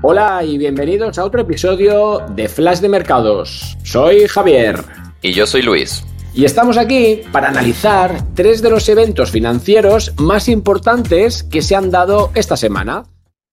Hola y bienvenidos a otro episodio de Flash de Mercados. Soy Javier. Y yo soy Luis. Y estamos aquí para analizar 3 de los eventos financieros más importantes que se han dado esta semana.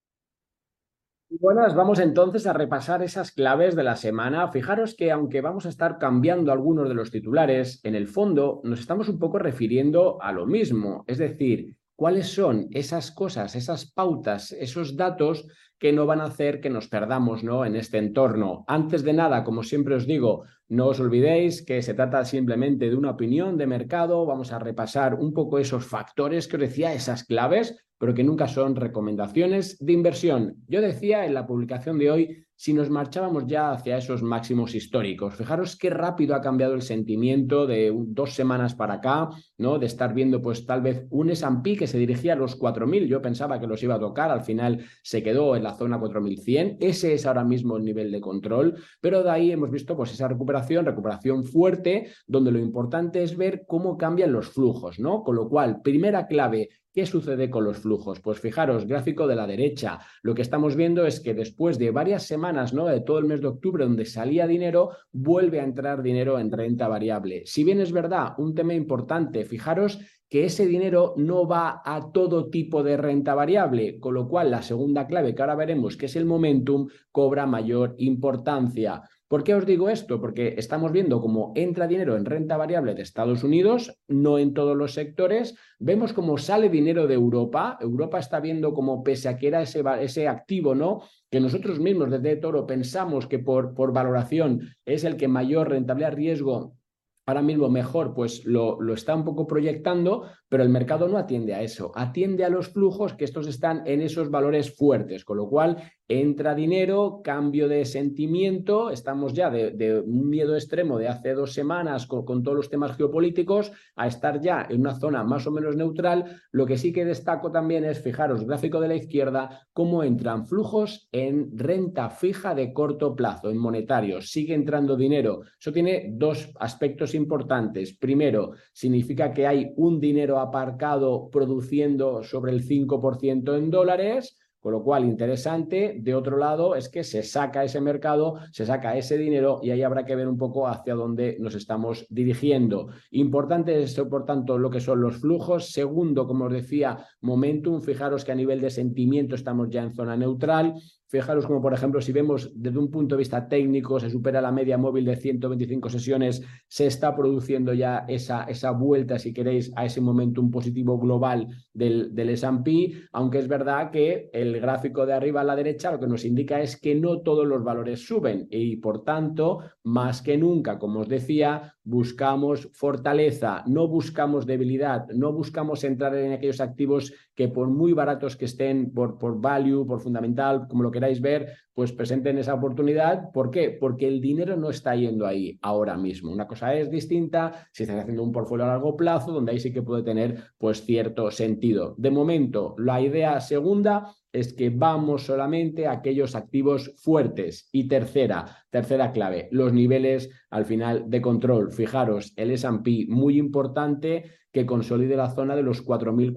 Buenas, vamos entonces a repasar esas claves de la semana. Fijaros que aunque vamos a estar cambiando algunos de los titulares, en el fondo nos estamos un poco refiriendo a lo mismo. Es decir, ¿cuáles son esas cosas, esas pautas, esos datos que no van a hacer que nos perdamos, ¿no?, en este entorno? Antes de nada, como siempre os digo, no os olvidéis que se trata simplemente de una opinión de mercado. Vamos a repasar un poco esos factores que os decía, esas claves, pero que nunca son recomendaciones de inversión. Yo decía en la publicación de hoy, si nos marchábamos ya hacia esos máximos históricos. Fijaros qué rápido ha cambiado el sentimiento de 2 semanas para acá, ¿no? De estar viendo pues tal vez un S&P que se dirigía a los 4.000. Yo pensaba que los iba a tocar, al final se quedó en la zona 4.100. Ese es ahora mismo el nivel de control, pero de ahí hemos visto pues esa recuperación fuerte, donde lo importante es ver cómo cambian los flujos, ¿no? Con lo cual, primera clave, ¿qué sucede con los flujos? Pues fijaros, gráfico de la derecha, lo que estamos viendo es que después de varias semanas, ¿no?, de todo el mes de octubre donde salía dinero, vuelve a entrar dinero en renta variable. Si bien es verdad, un tema importante, fijaros que ese dinero no va a todo tipo de renta variable, con lo cual la segunda clave que ahora veremos, que es el momentum, cobra mayor importancia. ¿Por qué os digo esto? Porque estamos viendo cómo entra dinero en renta variable de Estados Unidos, no en todos los sectores. Vemos cómo sale dinero de Europa. Europa está viendo como, pese a que era ese activo, ¿no?, que nosotros mismos desde Toro pensamos que por valoración es el que mayor rentabilidad riesgo ahora mismo mejor, pues lo está un poco proyectando, pero el mercado no atiende a eso, atiende a los flujos, que estos están en esos valores fuertes, con lo cual entra dinero, cambio de sentimiento. Estamos ya de un miedo extremo de hace 2 semanas con todos los temas geopolíticos a estar ya en una zona más o menos neutral. Lo que sí que destaco también es, fijaros, gráfico de la izquierda, cómo entran flujos en renta fija de corto plazo, en monetarios. Sigue entrando dinero. Eso tiene 2 aspectos importantes. Primero, significa que hay un dinero aparcado produciendo sobre el 5% en dólares, con lo cual interesante. De otro lado es que se saca ese mercado, se saca ese dinero y ahí habrá que ver un poco hacia dónde nos estamos dirigiendo. Importante es, por tanto, lo que son los flujos. Segundo, como os decía, momentum. Fijaros que a nivel de sentimiento estamos ya en zona neutral. Fijaros como, por ejemplo, si vemos desde un punto de vista técnico, se supera la media móvil de 125 sesiones, se está produciendo ya esa vuelta, si queréis, a ese momentum positivo global del S&P, aunque es verdad que el gráfico de arriba a la derecha lo que nos indica es que no todos los valores suben y, por tanto, más que nunca, como os decía, buscamos fortaleza, no buscamos debilidad, no buscamos entrar en aquellos activos que por muy baratos que estén, por value, por fundamental, como lo queráis ver, pues presenten esa oportunidad. ¿Por qué? Porque el dinero no está yendo ahí ahora mismo. Una cosa es distinta si estás haciendo un portfolio a largo plazo, donde ahí sí que puede tener pues cierto sentido. De momento, la idea segunda es que vamos solamente a aquellos activos fuertes. Y tercera clave, los niveles al final de control. Fijaros, el S&P muy importante, que consolide la zona de los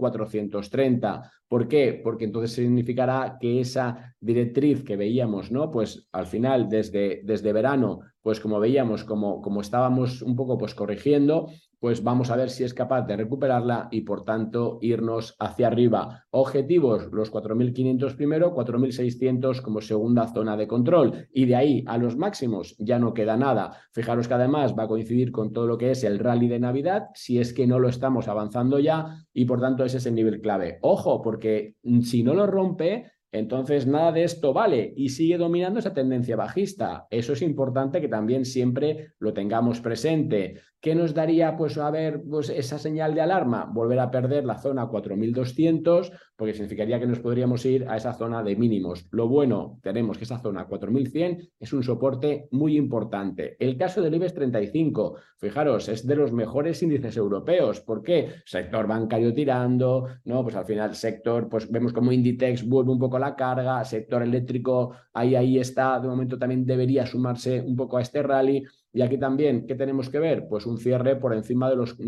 4.430. ¿Por qué? Porque entonces significará que esa directriz que veíamos, ¿no?, pues al final desde verano, pues como veíamos, como estábamos un poco pues corrigiendo, pues vamos a ver si es capaz de recuperarla y, por tanto, irnos hacia arriba. Objetivos, los 4.500 primero, 4.600 como segunda zona de control. Y de ahí a los máximos ya no queda nada. Fijaros que además va a coincidir con todo lo que es el rally de Navidad, si es que no lo estamos avanzando ya, y por tanto ese es el nivel clave. Ojo, porque si no lo rompe, entonces nada de esto vale y sigue dominando esa tendencia bajista. Eso es importante que también siempre lo tengamos presente. ¿Qué nos daría, pues, a ver, pues esa señal de alarma? Volver a perder la zona 4.200, porque significaría que nos podríamos ir a esa zona de mínimos. Lo bueno, tenemos que esa zona 4.100 es un soporte muy importante. El caso del IBEX 35, fijaros, es de los mejores índices europeos. ¿Por qué? Sector bancario tirando, ¿no? Pues al final sector, pues vemos como Inditex vuelve un poco a la carga, sector eléctrico ahí está, de momento también debería sumarse un poco a este rally. Y aquí también, ¿qué tenemos que ver? Pues un cierre por encima de los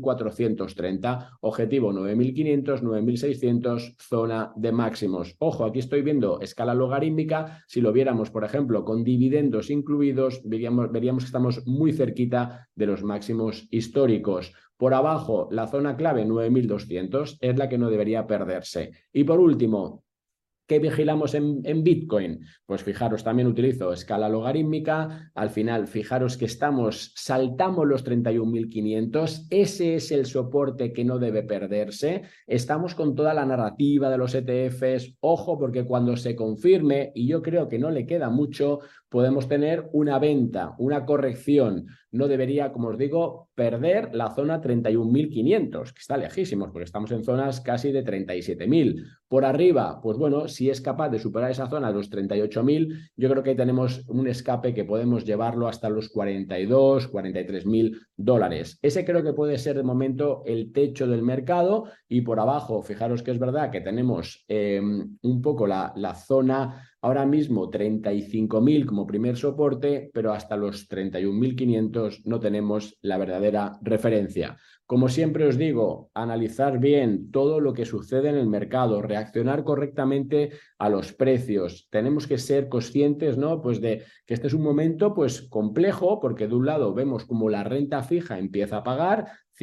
9.430, objetivo 9.500, 9.600, zona de máximos. Ojo, aquí estoy viendo escala logarítmica. Si lo viéramos, por ejemplo, con dividendos incluidos, veríamos que estamos muy cerquita de los máximos históricos. Por abajo, la zona clave 9.200 es la que no debería perderse. Y por último, ¿qué vigilamos en Bitcoin? Pues fijaros, también utilizo escala logarítmica. Al final, fijaros que saltamos los 31.500. Ese es el soporte que no debe perderse. Estamos con toda la narrativa de los ETFs. Ojo, porque cuando se confirme, y yo creo que no le queda mucho, podemos tener una venta, una corrección. No debería, como os digo, perder la zona 31.500, que está lejísimos, porque estamos en zonas casi de 37.000. Por arriba, pues bueno, si es capaz de superar esa zona de los 38.000, yo creo que ahí tenemos un escape que podemos llevarlo hasta los 42, 43.000 dólares. Ese creo que puede ser de momento el techo del mercado. Y por abajo, fijaros que es verdad que tenemos un poco la zona ahora mismo 35.000 como primer soporte, pero hasta los 31.500 no tenemos la verdadera referencia. Como siempre os digo, analizar bien todo lo que sucede en el mercado, reaccionar correctamente a los precios. Tenemos que ser conscientes, ¿no? Pues de que este es un momento pues complejo, porque de un lado vemos como la renta fija empieza a pagar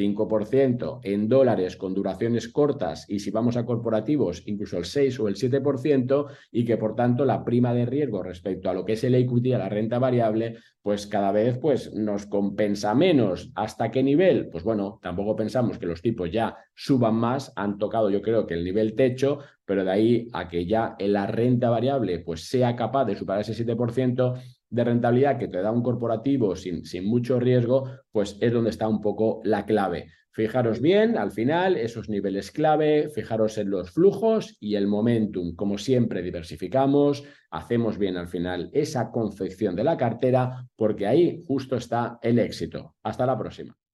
5% en dólares con duraciones cortas, y si vamos a corporativos incluso el 6 o el 7%, y que por tanto la prima de riesgo respecto a lo que es el equity, a la renta variable, pues cada vez pues nos compensa menos. ¿Hasta qué nivel? Pues bueno, tampoco pensamos que los tipos ya suban más, han tocado yo creo que el nivel techo, pero de ahí a que ya en la renta variable pues sea capaz de superar ese 7% de rentabilidad que te da un corporativo sin mucho riesgo, pues es donde está un poco la clave. Fijaros bien, al final, esos niveles clave, fijaros en los flujos y el momentum. Como siempre, diversificamos, hacemos bien al final esa confección de la cartera, porque ahí justo está el éxito. Hasta la próxima.